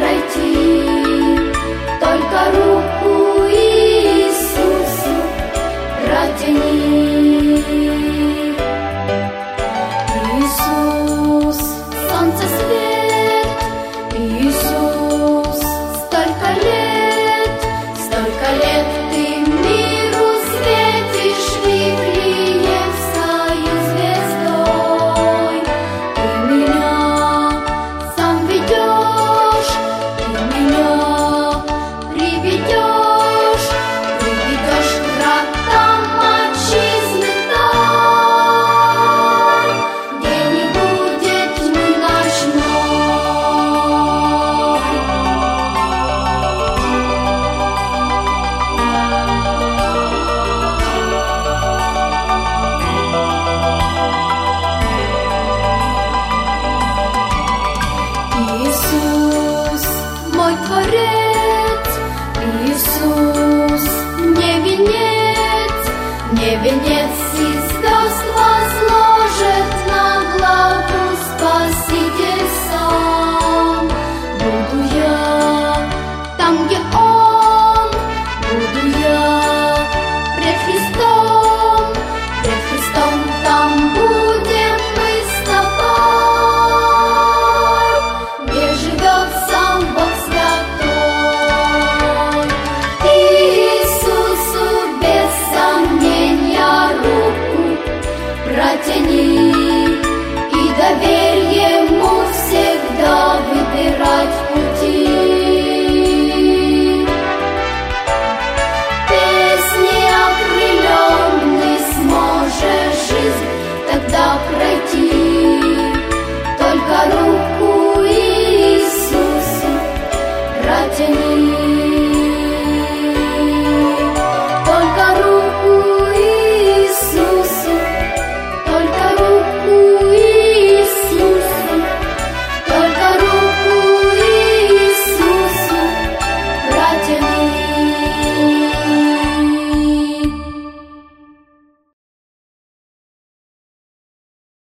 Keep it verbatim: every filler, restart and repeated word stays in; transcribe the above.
пройти, только руку Иисусу протяни. Иисус, солнце свет, Иисус, столько лет, столько лет ты миру светишь Вифлеем свою звездой. Ты меня сам ведешь, ты меня приведешь, приведешь к вратам отчизны дай, где не будет тьмы ночной. Иисус, мой Творец, Иисус, мне венец, мне венец